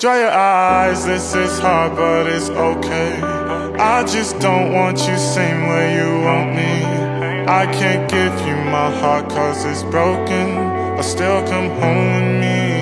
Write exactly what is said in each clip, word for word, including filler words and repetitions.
Dry your eyes, this is hard, but it's okay. I just don't want you same way you want me. I can't give you my heart cause it's broken, but still come home with me.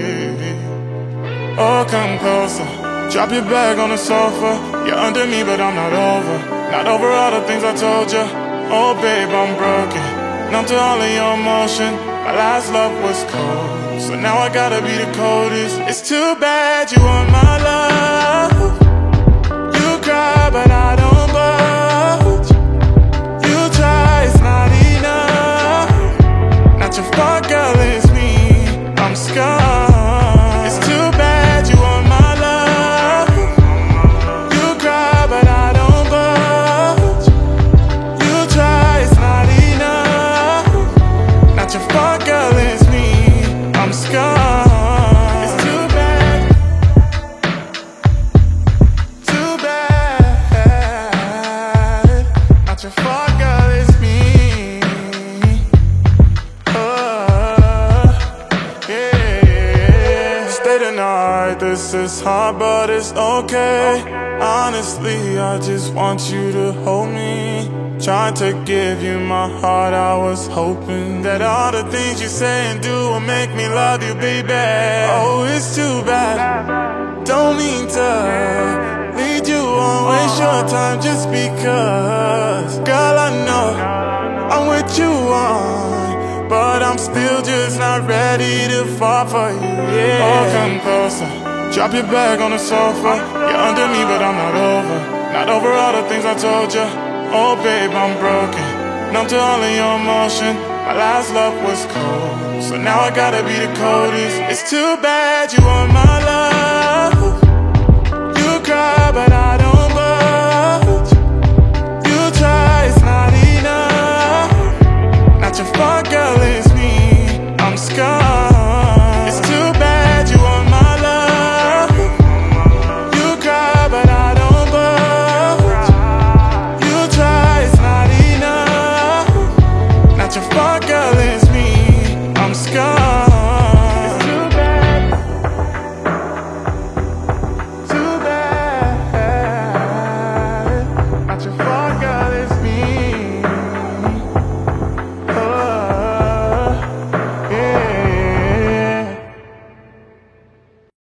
Oh, come closer, drop your bag on the sofa. You're under me, but I'm not over. Not over all the things I told you. Oh, babe, I'm broken, numb to all of your emotion. My last love was cold, so now I gotta be the coldest. It's too bad you want my love. You cry, but I don't budge. You try, it's not enough. Not your fault, girl, it's me. I'm scarred. It's too bad you want my love. You cry, but I don't budge. You try, it's not enough. Not your fault, girl, it's me. I'm scarred. It's too bad. Too bad. Not your fault, girl, it's me. Oh, yeah. Stay the night, this is hard, but it's okay. Honestly, I just want you to hold me. Trying to give you my heart, I was hoping that all the things you say and do will make me love you, baby. Oh, it's too bad. Don't mean to lead you on, waste your time just because. Girl, I know I'm with you on, but I'm still just not ready to fall for you, yeah. Oh, come closer, drop your bag on the sofa. You're under me, but I'm not over. Not over all the things I told you. Oh, babe, I'm broken, numb to all of your emotion. My last love was cold, so now I gotta be the coldest. It's too bad you want my love.